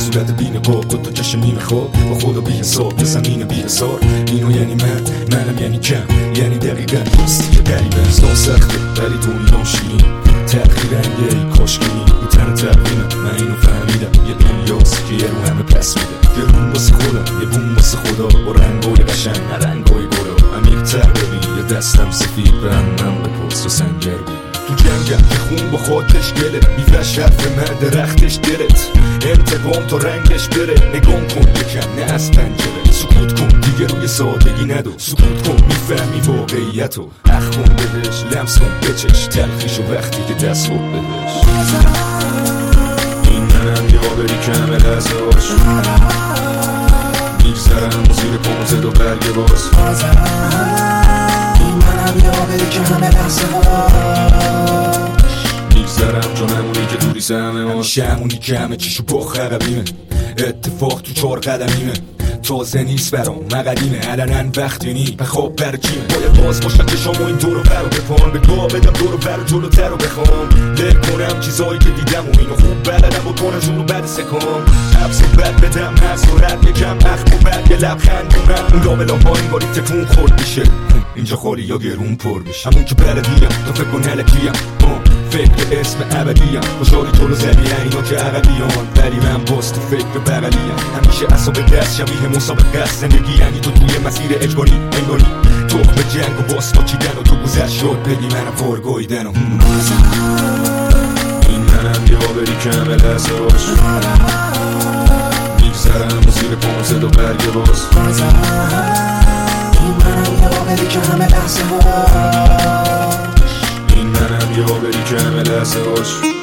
صورت بین قاب دوتا چشم نیمه خواب با خدا بی حساب به زمین بی حسار. اینو یعنی منم یعنی کم، یعنی دقیقا دوستی که قریبه استان سخته ولی دنیا شیرین تغییر رنگه کاشکینی رو تن تقویمه. من اینو فهمیدم یه دنیاست که یه رو همه پس میده، یه بوم واسه خودم یه بوم واسه خدا با رنگای قشنگ نه رنگای گلا. عمیق‌تر ببین یه دستم سفید به من بپرس و سنگر ببین. تو جنگم که خون با خاطش گله میفرش حرف من درختش دلت انتقام تا رنگش بره. نگام کن یکم نه از پنجره، سکوت کن دیگه روی سادگی ندو، سکوت کن میفهمی واقعیتو، اخ کن بهش لمس کن بچش تلخیشو وقتی که دست خود بهش. این منم یادری کمه لحظه‌هاش میگذرم زیر پونزد و برگ باز. این منم یادری کمه لحظه‌هاش میگذرم جانمونی که توری سهمه هاش. همونی که همه چیشو با خربیمه، اتفاق تو 4 قدمیمه، تازه نیست برام مقدیمه علنن وقتی نی بخواب برکیمه. باید باز باشم که شما این دورو برو بپان به گاه بدم دورو برو جلوتر رو بخوام ل کنم چیزایی که دیدم و اینو خوب بلدم و کنم جون رو بد سکام حبس و بد بدم حبس و رد یکم اخم و بد یه لبخند کنم اون لابلا پایین باری تکون خورد میشه اینجا خالی یا گرون پر میشه. همون که بلدیم تو فکر کن هلکیم فکر اسم ابدیم خوشحالی تو رو زدی اینا که عقبیان ولی من باز تو فکر بغلیم. همیشه اصاب دست شبیه مسابقه است زندگی یعنی تو توی مسیر اجباری انگاری تخم جنگ و باز با چیدن و تو گذشت شد بگی منم فارگاییدن و این منم یادری کمه لحظه هاش میگذرم زیر پونزد و برگ باز. این منم یادری کمه لحظه هاش، این منم یادری کمه لحظه هاش.